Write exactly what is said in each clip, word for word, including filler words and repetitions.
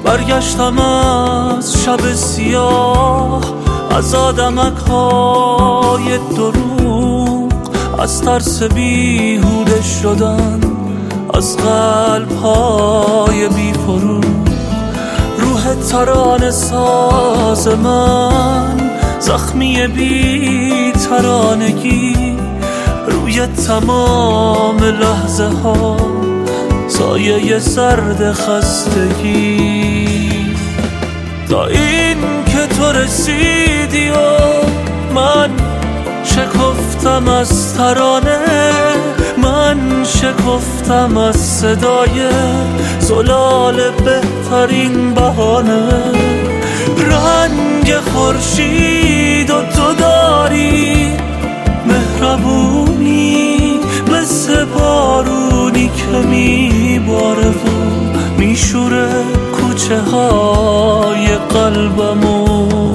برگشتم از شب سیاه، از آدمک های دروغ، از ترس بیهوده شدن، از قلب های بی فروغ. روح ترانه ساز من، زخمی بی ترانگی، روی تمام لحظه ها سایه سرد خستگی. تا این که تو رسیدی و من شکفتم از ترانه، من شکفتم از صدای زلال بهترین بهانه. رنگ خورشید و تو داری مهربونی، مثل بارونی که میباره و میشوره کوچه های قلبمو.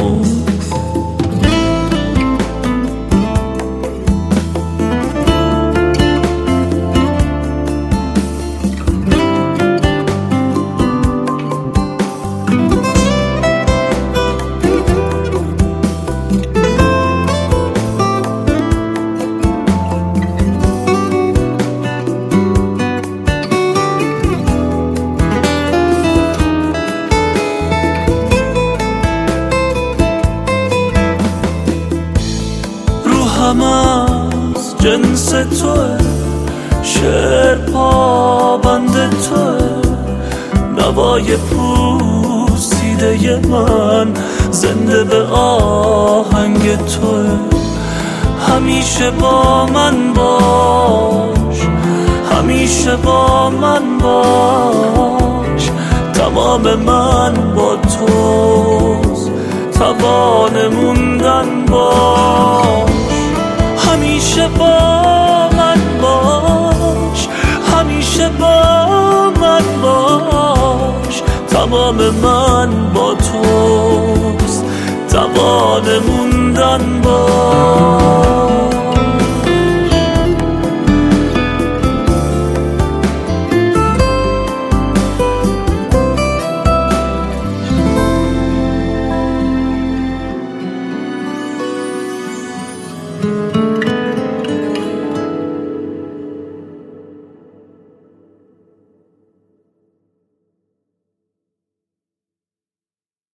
هم از جنس توه، شعر پابند توه، نوای پوسیده من زنده به آهنگ توه. همیشه با من باش، همیشه با من باش، تمام من با توست، توان موندن باش. همیشه با من باش، همیشه با من باش، تمام من با توست، توان موندن باش.